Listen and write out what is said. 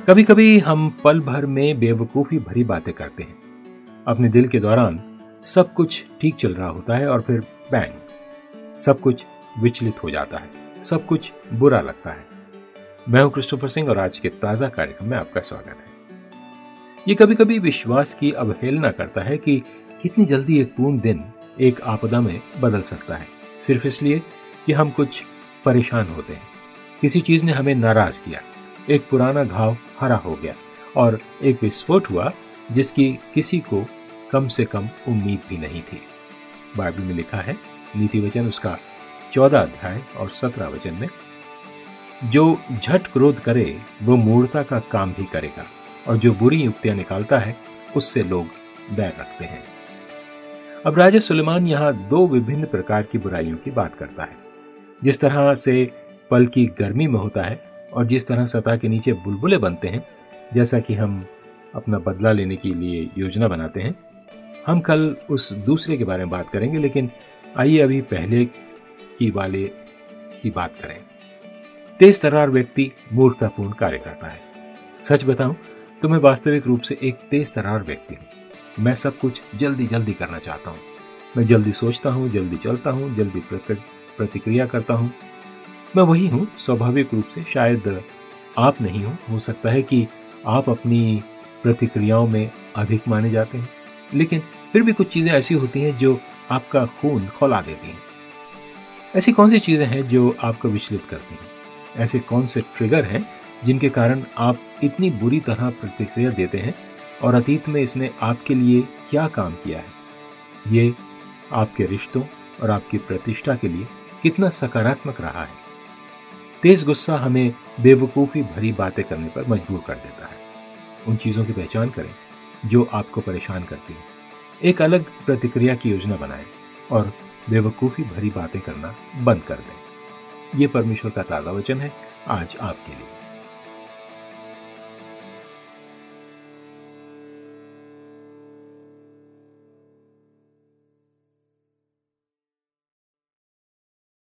कभी कभी हम पल भर में बेवकूफ़ी भरी बातें करते हैं। अपने दिल के दौरान सब कुछ ठीक चल रहा होता है और फिर बैंग, सब कुछ विचलित हो जाता है, सब कुछ बुरा लगता है। मैं हूं क्रिस्टोफर सिंह और आज के ताज़ा कार्यक्रम में आपका स्वागत है। ये कभी कभी विश्वास की अवहेलना करता है कि कितनी जल्दी एक पूर्ण दिन एक आपदा में बदल सकता है, सिर्फ इसलिए कि हम कुछ परेशान होते हैं। किसी चीज ने हमें नाराज किया, एक पुराना घाव हरा हो गया और एक विस्फोट हुआ जिसकी किसी को कम से कम उम्मीद भी नहीं थी। बाइबल में लिखा है, नीति वचन उसका 14 अध्याय और 17 वचन में, जो झट क्रोध करे वो मूढ़ता का काम भी करेगा और जो बुरी युक्तियां निकालता है उससे लोग बैर रखते हैं। अब राजा सुलेमान यहाँ दो विभिन्न प्रकार की बुराइयों की बात करता है। जिस तरह से पल की गर्मी में होता है और जिस तरह सतह के नीचे बुलबुले बनते हैं, जैसा कि हम अपना बदला लेने के लिए योजना बनाते हैं। हम कल उस दूसरे के बारे में बात करेंगे, लेकिन आइए अभी पहले की वाले की बात करें। तेज तर्रार व्यक्ति मूर्खतापूर्ण कार्य करता है। सच बताऊं तो मैं वास्तविक रूप से एक तेज तर्रार व्यक्ति हूं। मैं सब कुछ जल्दी जल्दी करना चाहता हूं। मैं जल्दी सोचता हूं, जल्दी चलता हूं, जल्दी प्रतिक्रिया करता हूं। मैं वही हूं स्वाभाविक रूप से। शायद आप नहीं हो सकता है कि आप अपनी प्रतिक्रियाओं में अधिक माने जाते हैं, लेकिन फिर भी कुछ चीजें ऐसी होती हैं जो आपका खून खौला देती हैं। ऐसी कौन सी चीजें हैं जो आपको विचलित करती हैं? ऐसे कौन से ट्रिगर हैं जिनके कारण आप इतनी बुरी तरह प्रतिक्रिया देते हैं और अतीत में इसने आपके लिए क्या काम किया है? ये आपके रिश्तों और आपकी प्रतिष्ठा के लिए कितना सकारात्मक रहा है? तेज गुस्सा हमें बेवकूफ़ी भरी बातें करने पर मजबूर कर देता है। उन चीज़ों की पहचान करें जो आपको परेशान करती हैं। एक अलग प्रतिक्रिया की योजना बनाएं और बेवकूफ़ी भरी बातें करना बंद कर दें। ये परमेश्वर का ताज़ा वचन है आज आपके लिए।